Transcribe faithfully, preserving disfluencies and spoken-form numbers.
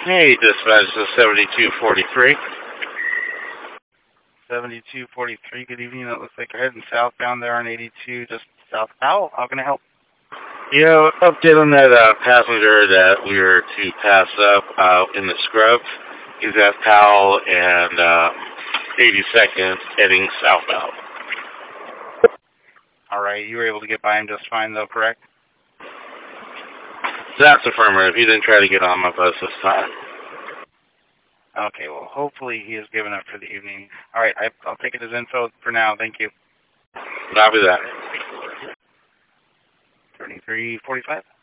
Hey, dispatch to seventy-two forty-three. seventy-two forty-three, good evening. It looks like you're heading southbound there on eighty-two, just south of Powell. How can I help? You know, update on that uh, passenger that we were to pass up uh, in the scrub. He's at Powell and uh, eighty-second heading southbound. All right, you were able to get by him just fine, though, correct? That's affirmative. He didn't try to get on my bus this time. Okay, well, hopefully he has given up for the evening. All right, I, I'll take it as info for now. Thank you. Copy that. thirty-three forty-five.